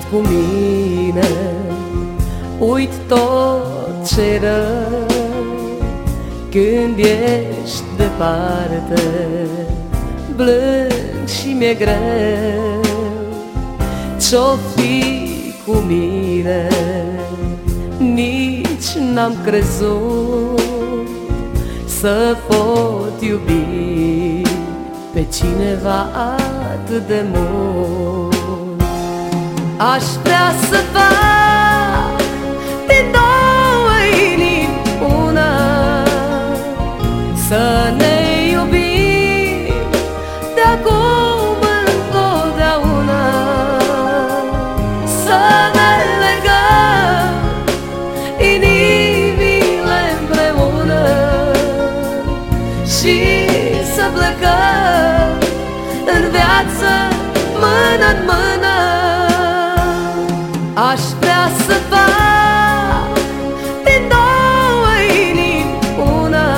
cu mine, uit tot ce rău când ești departe, blând și mi-e greu. Ce-o fi cu mine, nici n-am crezut să pot iubi pe cineva atât de mult. Aș vrea să fac din două inimi una, să ne iubim de acum întotdeauna, să ne legăm inimile împreună și să plecăm în viață mână-n mână. Aș vrea să fac din două inimi una,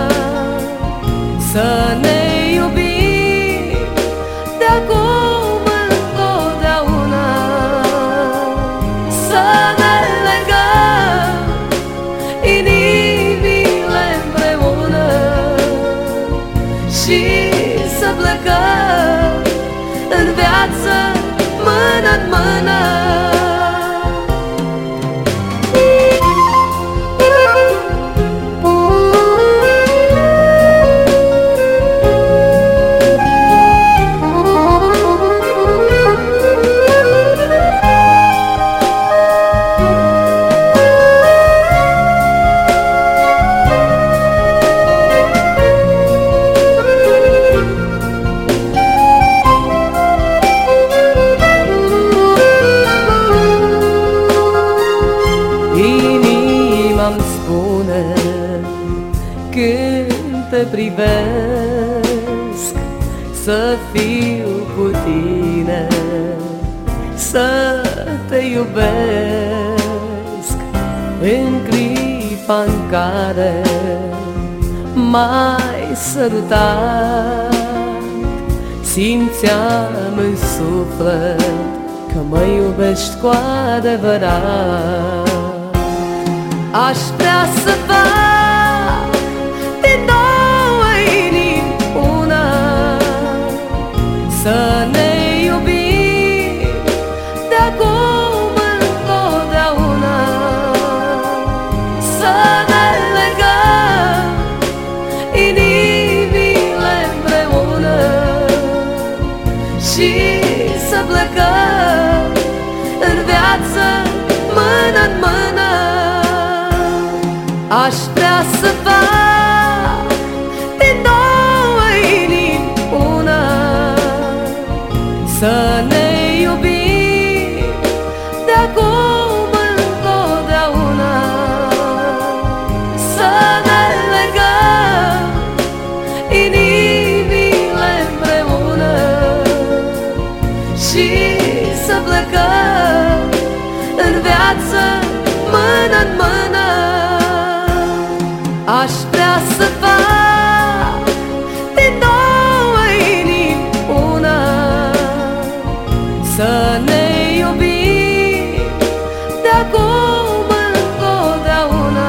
să ne iubim de acum întotdeauna, să ne legăm inimile împreună și să plecăm în viață mână-n mână. Inima-mi spune când te privesc, să fiu cu tine, să te iubesc. În clipa în care m-ai sărutat, simțeam în suflet că mă iubești cu adevărat. Aș vrea să fac din două inimi una, să ne iubim de acum întotdeauna, să ne legăm inimile împreună și să plecăm în viață mână-n mână. Aș vrea să fac din două inimi una, să ne iubim de acum întotdeauna, să ne legăm inimile împreună și să plecăm în viață mână-n mână. Aș vrea să fac din două inimi una, să ne iubim de acum întotdeauna,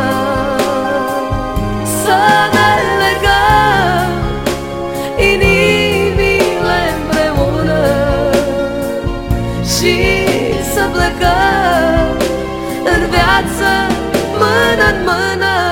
să ne legăm inimile împreună și să plecăm în viață mână-n mână.